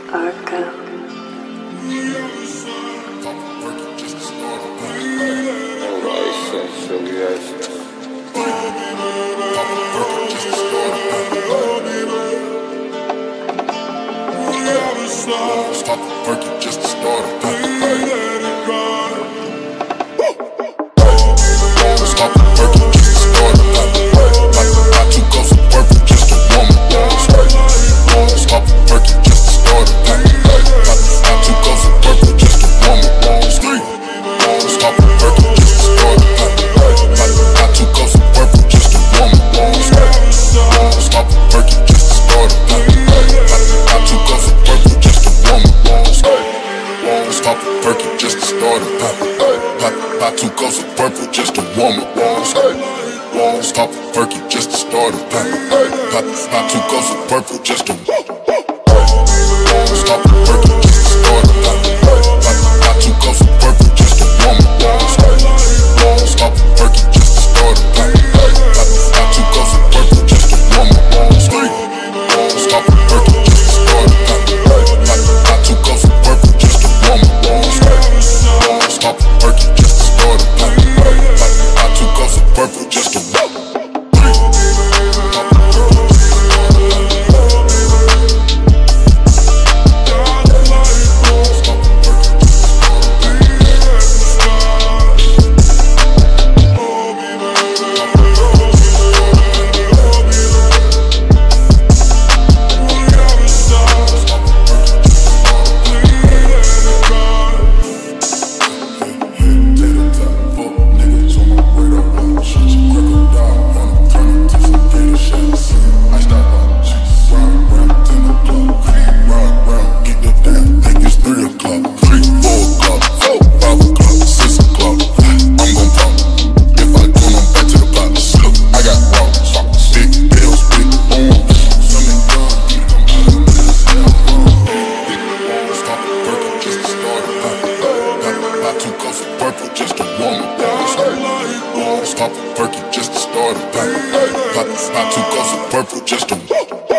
Arca. Stop working just to start a Stop working just to start Not to go to work for just a woman. Stop working just to start Not to go to work for just a woman. Stop working just to start Not to go to work for just a woman. Stop working just to start Not to go to work for just a woman. Stop working just to start Not to go to work for just a woman. Stop working just to start Not to go to work for just a Stop working just to start Not to go to work for just a woman. Stop working just to start Not to go to work for just a woman. Stop working just to start Not to go to work for just a woman. Stop working just to start Not to go to work for just a woman. Stop working just to start Not to go so purple just to